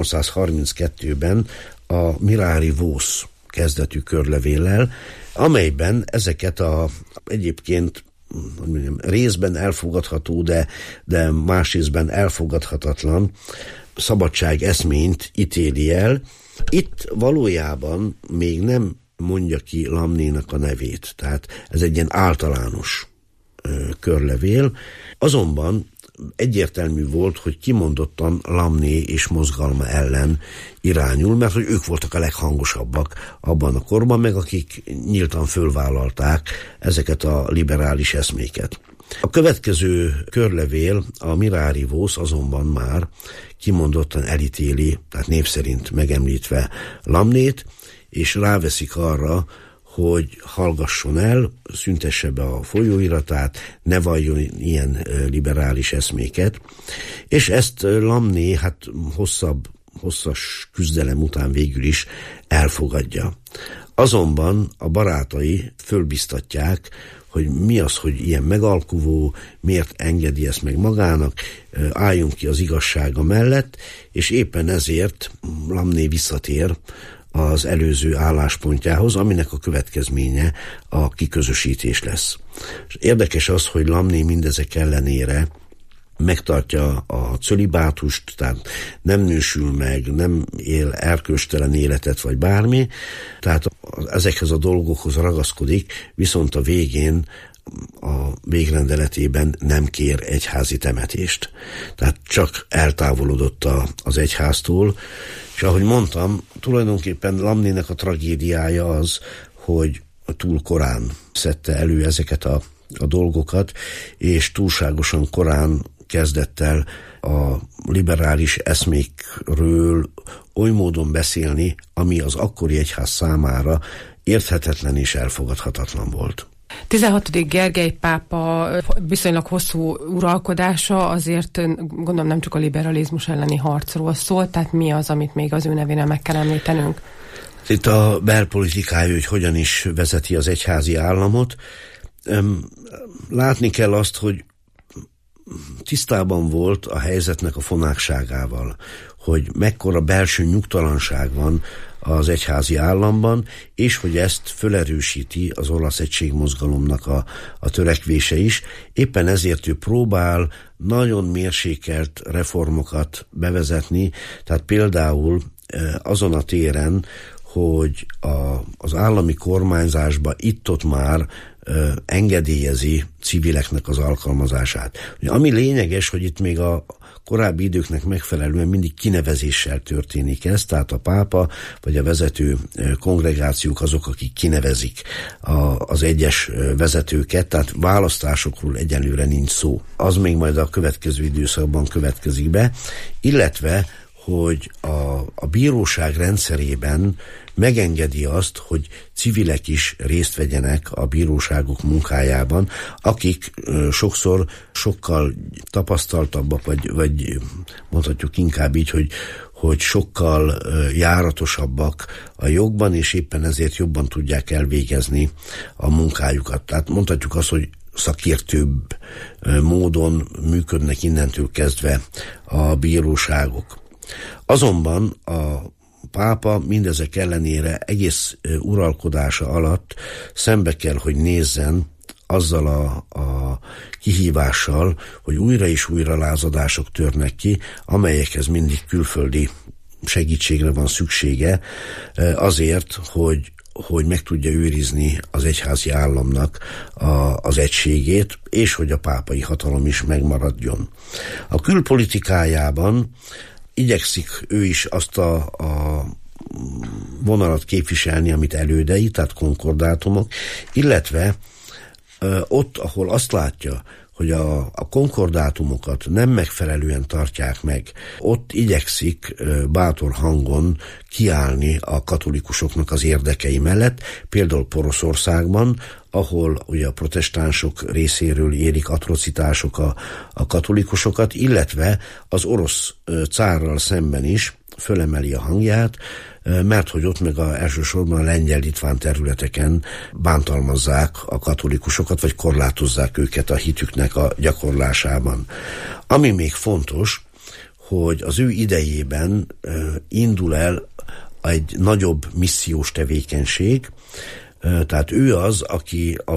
1832-ben a Mirari Vos kezdetű körlevéllel, amelyben ezeket egyébként részben elfogadható, de más részben elfogadhatatlan szabadság eszményt ítéli el. Itt valójában még nem mondja ki Lamnénak a nevét, tehát ez egy ilyen általános körlevél, azonban egyértelmű volt, hogy kimondottan Lamné és mozgalma ellen irányul, mert hogy ők voltak a leghangosabbak abban a korban, meg akik nyíltan fölvállalták ezeket a liberális eszméket. A következő körlevél, a Mirari Vos azonban már kimondottan elítéli, tehát név szerint megemlítve Lamnét, és ráveszik arra, hogy hallgasson el, szüntesse be a folyóiratát, ne valljon ilyen liberális eszméket, és ezt Lamné hosszas küzdelem után végül is elfogadja. Azonban a barátai fölbiztatják, hogy mi az, hogy ilyen megalkuvó, miért engedi ezt meg magának, álljunk ki az igazsága mellett, és éppen ezért Lamné visszatér az előző álláspontjához, aminek a következménye a kiközösítés lesz. És érdekes az, hogy Lamné mindezek ellenére megtartja a cölibátust, tehát nem nősül meg, nem él erkölcstelen életet, vagy bármi, tehát ezekhez a dolgokhoz ragaszkodik, viszont a végén a végrendeletében nem kér egyházi temetést. Tehát csak eltávolodott az egyháztól, és ahogy mondtam, tulajdonképpen Lamnének a tragédiája az, hogy túl korán szedte elő ezeket a dolgokat, és túlságosan korán kezdett el a liberális eszmékről oly módon beszélni, ami az akkori egyház számára érthetetlen és elfogadhatatlan volt. 16. Gergely pápa viszonylag hosszú uralkodása azért gondolom nem csak a liberalizmus elleni harcról szól, tehát mi az, amit még az ő nevénél meg kell említenünk? Itt a belpolitikája, hogy hogyan is vezeti az egyházi államot. Látni kell azt, hogy tisztában volt a helyzetnek a fonákságával, hogy mekkora belső nyugtalanság van az egyházi államban, és hogy ezt fölerősíti az olasz egységmozgalomnak a törekvése is. Éppen ezért ő próbál nagyon mérsékelt reformokat bevezetni, tehát például azon a téren, hogy az állami kormányzásba itt-ott már engedélyezi civileknek az alkalmazását. Ami lényeges, hogy itt még a korábbi időknek megfelelően mindig kinevezéssel történik ez, tehát a pápa vagy a vezető kongregációk azok, akik kinevezik az egyes vezetőket, tehát választásokról egyelőre nincs szó. Az még majd a következő időszakban következik be, illetve hogy a bíróság rendszerében megengedi azt, hogy civilek is részt vegyenek a bíróságok munkájában, akik sokszor sokkal tapasztaltabbak, vagy mondhatjuk inkább így, hogy sokkal járatosabbak a jogban, és éppen ezért jobban tudják elvégezni a munkájukat. Tehát mondhatjuk azt, hogy szakértőbb módon működnek innentől kezdve a bíróságok. Azonban a pápa mindezek ellenére egész uralkodása alatt szembe kell, hogy nézzen azzal a kihívással, hogy újra és újra lázadások törnek ki, amelyekhez mindig külföldi segítségre van szüksége, azért, hogy meg tudja őrizni az egyházi államnak az egységét, és hogy a pápai hatalom is megmaradjon. A külpolitikájában igyekszik ő is azt a vonalat képviselni, amit elődei, tehát konkordátumok, illetve ott, ahol azt látja, hogy a konkordátumokat nem megfelelően tartják meg, ott igyekszik bátor hangon kiállni a katolikusoknak az érdekei mellett, például Poroszországban, ahol ugye a protestánsok részéről érik atrocitások a katolikusokat, illetve az orosz cárral szemben is fölemeli a hangját, mert hogy ott meg elsősorban a lengyel-litván területeken bántalmazzák a katolikusokat, vagy korlátozzák őket a hitüknek a gyakorlásában. Ami még fontos, hogy az ő idejében indul el egy nagyobb missziós tevékenység, tehát ő az, aki a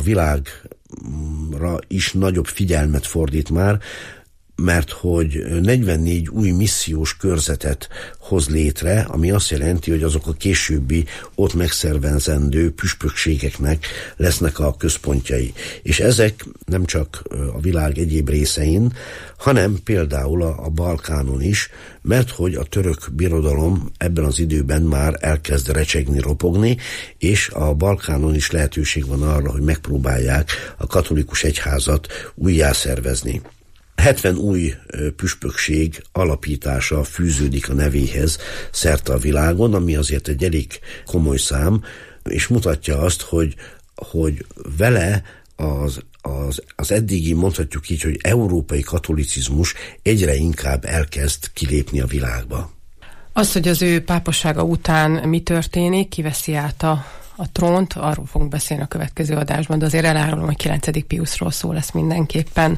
világra is nagyobb figyelmet fordít már, mert hogy 44 új missziós körzetet hoz létre, ami azt jelenti, hogy azok a későbbi ott megszervezendő püspökségeknek lesznek a központjai. És ezek nem csak a világ egyéb részein, hanem például a Balkánon is, mert hogy a török birodalom ebben az időben már elkezd recsegni, ropogni, és a Balkánon is lehetőség van arra, hogy megpróbálják a katolikus egyházat újjászervezni. 70 új püspökség alapítása fűződik a nevéhez szerte a világon, ami azért egy elég komoly szám, és mutatja azt, hogy vele az eddigi, mondhatjuk így, hogy európai katolicizmus egyre inkább elkezd kilépni a világba. Az, hogy az ő pápasága után mi történik, kiveszi át a trónt, arról fogunk beszélni a következő adásban, de azért elárulom, hogy 9. Piusról szó lesz mindenképpen.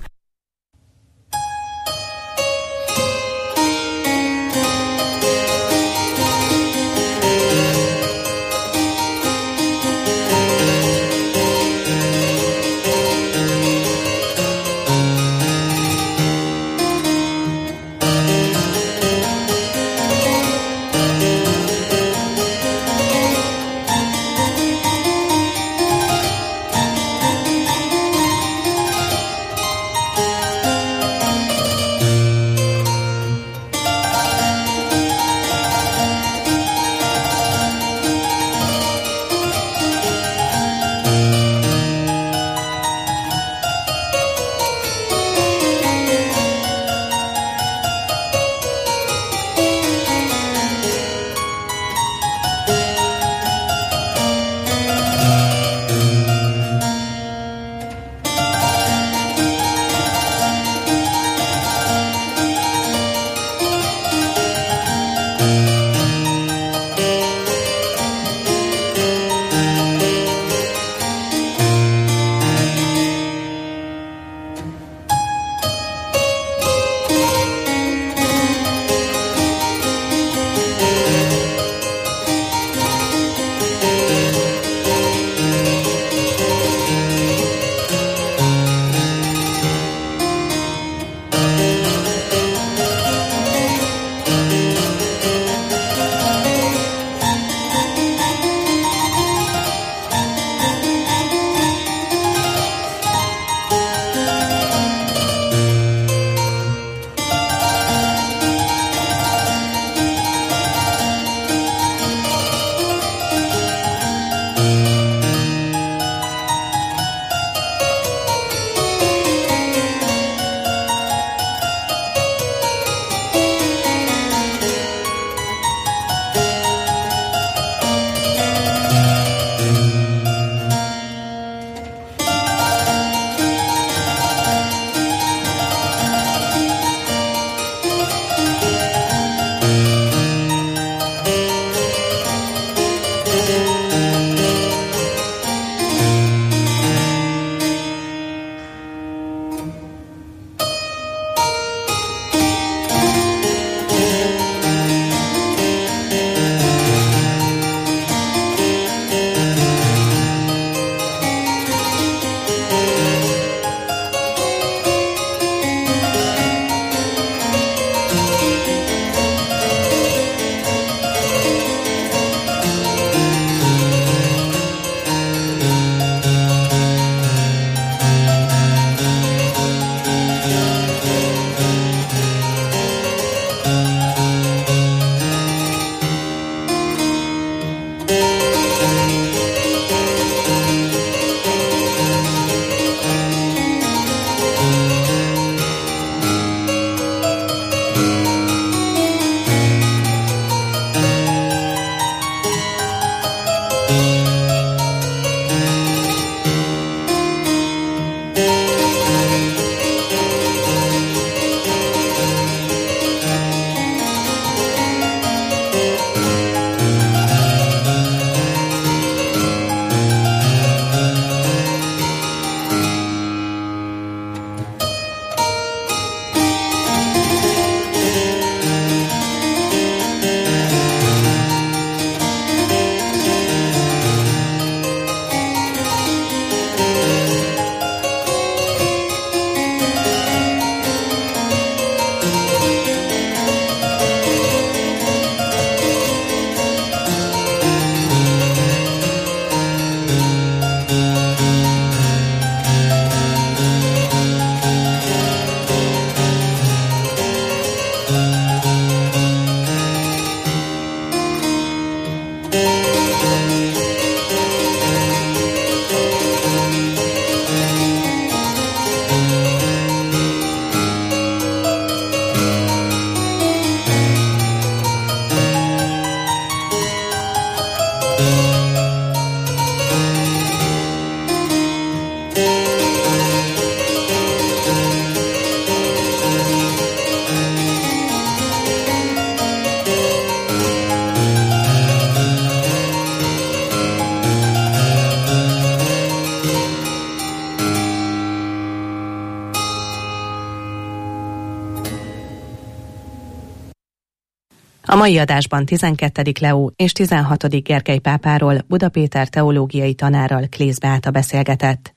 mai adásban 12. Leó és 16. Gergely pápáról Buda Péter teológiai tanárral Klész Beáta beszélgetett.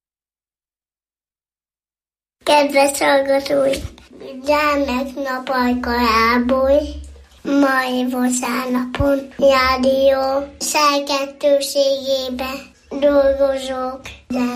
Kedves hallgatói! Gyermeknap alkalmából mai vasárnapon rádió szerkesztőségébe dolgozok.